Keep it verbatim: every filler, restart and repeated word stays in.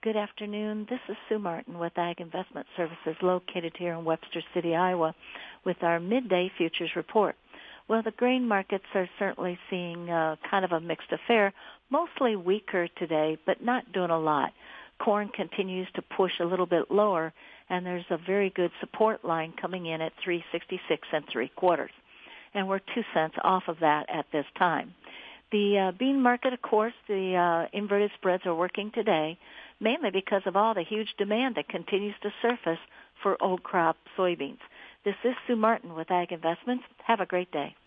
Good afternoon. This is Sue Martin with Ag Investment Services located here in Webster City, Iowa, with our midday futures report. Well, the grain markets are certainly seeing uh, kind of a mixed affair, mostly weaker today, but not doing a lot. Corn continues to push a little bit lower, and there's a very good support line coming in at three sixty-six and three quarters, and we're two cents off of that at this time. The uh, bean market, of course, the uh, inverted spreads are working today, mainly because of all the huge demand that continues to surface for old crop soybeans. This is Sue Martin with Ag Investments. Have a great day.